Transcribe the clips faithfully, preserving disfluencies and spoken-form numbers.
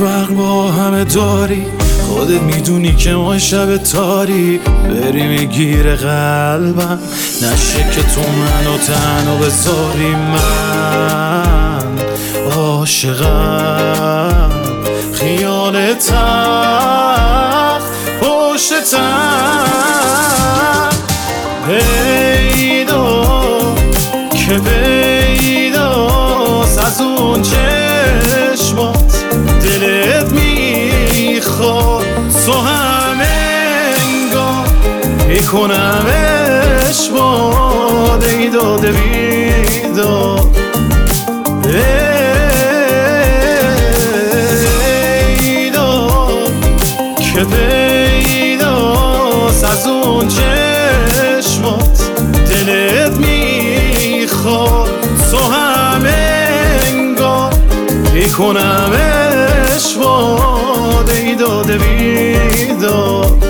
فرق با همه داری، خودت میدونی که ما شب تاری بریم گیر قلبم نشه که تو منو تنها بذاری. من عاشقم خیالتم پشتم پیدا که پیداست از اون چشمات دلت میخواد تو همینگاه میکنمش باد ای داده بیداد ای داد که پیداست از اون چشمات دلت میخواد تو همینگاه میکنمش باد ای داده بیداد.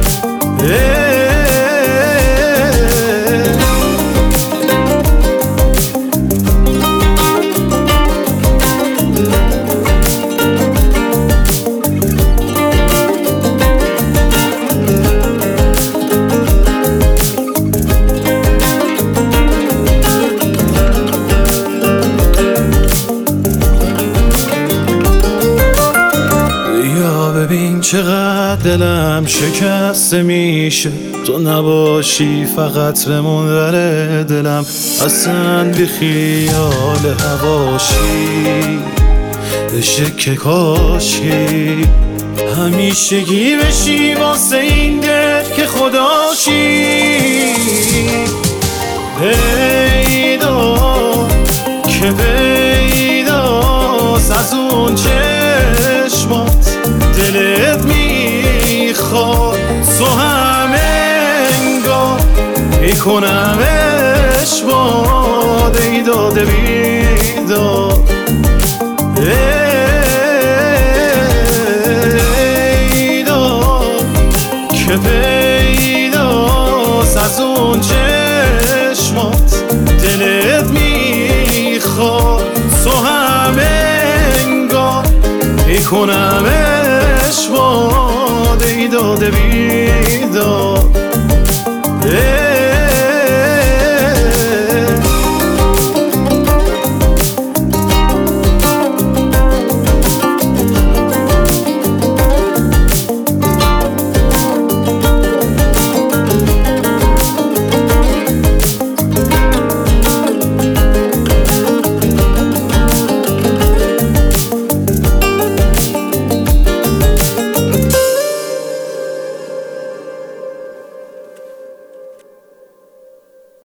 ببین چقدر دلم شکسته میشه تو نباشی فقط بمون بره دلم اصلا بی خیال هواشی بشه که کاشی همیشگی بشی واسه این دل که خداشی پیدا که پیداست از اون چشمات دلت میخواد تو همینگاه میکنمش باد ای داده بیداد ای داد که پیداست از اون چشمات دلت میخواد تو همینگاه میکنمش باد ای داده بیداد.